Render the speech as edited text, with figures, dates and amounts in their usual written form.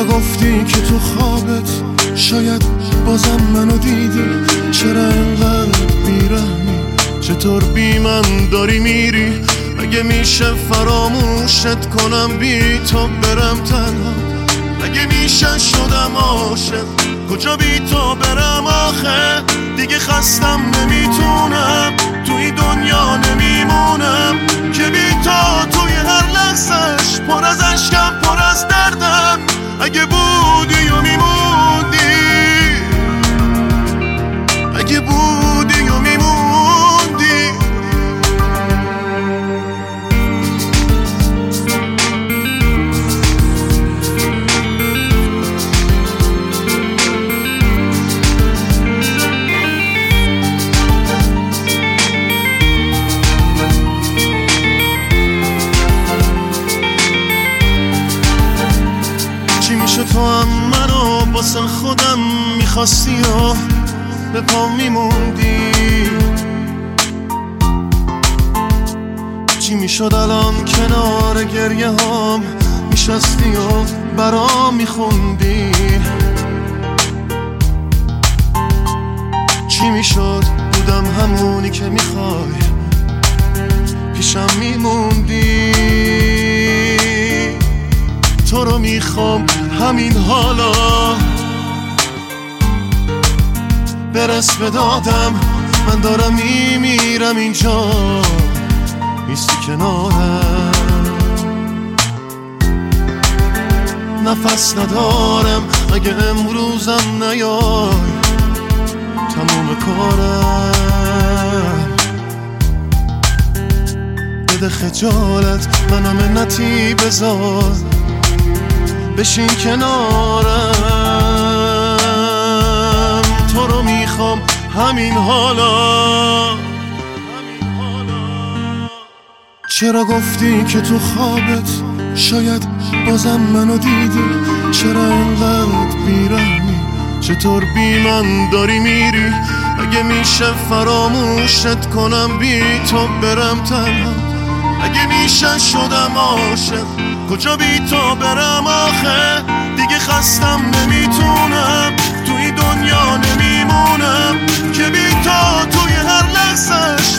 چرا گفتی که تو خوابت شاید بازم منو دیدی؟ چرا انقدر بیرحمی؟ چطور بی من داری میری؟ اگه میشه فراموشت کنم بی تو برم تنها؟ اگه میشه شدم عاشق کجا بی تو برم آخه؟ دیگه خستم نمیتونم توی دنیا نمیمونم که بی تو توی هر لحظش پر از عشقم پر از دردم. اگه بودی و میموندی، اگه بودی و میموندی. چی میشه تو هم منو باسه خودم میخواستی و به پا میموندی؟ چی میشد الان کنار گریه هم میشستی و برام میخوندی؟ چی میشد بودم همونی که میخوای پیشم میموندی؟ تو رو میخوام همین حالا برس به دادم، من دارم میمیرم اینجا نیستی کنارم. نفس ندارم اگه امروزم نیای تموم کارم. بده خجالت منو منتی بذار بشین کنارم. تو رو میخوام همین حالا. چرا گفتی که تو خوابت شاید بازم منو دیدی؟ چرا انقدر بیرحمی؟ چطور بی من داری میری؟ اگه میشه فراموشت کنم بی تو برم تنها؟ اگه میشه شدم عاشق کجا بی تو برم آخه؟ دیگه خستم نمیتونم توی دنیا نمیمونم که بی تو توی هر لحظش